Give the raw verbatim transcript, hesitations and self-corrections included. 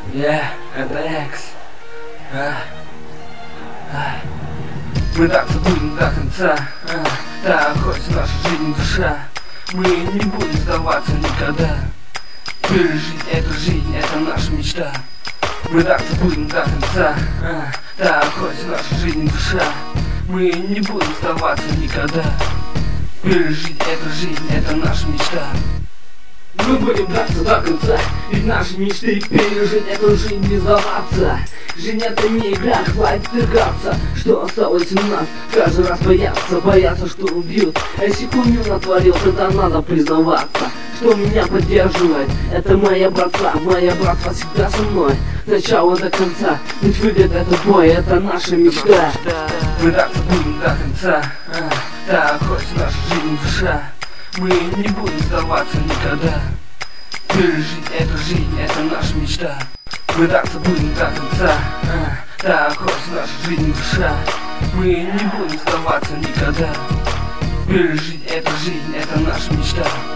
Я, это Экс. А, а. Мы так будем до конца, а, так хочет наша жизнь, душа. Мы не будем сдаваться никогда. Пережить эту жизнь, это наша мечта. Мы так будем до конца, а, так хочет наша жизнь, душа. Мы не будем сдаваться никогда. Пережить эту жизнь, это наша мечта. Мы будем драться до конца, ведь наши мечты пережить эту жизнь, не сдаваться. Жизнь это не игра, хватит играться. Что осталось у нас, каждый раз бояться, бояться, что убьют. А если хуйню натворил, тогда надо признаваться. Что меня поддерживает, это моя братва. Моя братва всегда со мной, с начала до конца. Ведь выйдет этот бой, это наша мечта. Мы драться будем до конца, а, так хочет наша жизнь, душа. Мы не будем сдаваться никогда. Пережить эту жизнь, это наша мечта. Мы драться будем до конца, а, так хочет наша жизнь, душа. Мы не будем сдаваться никогда. Пережить эту жизнь, это наша мечта.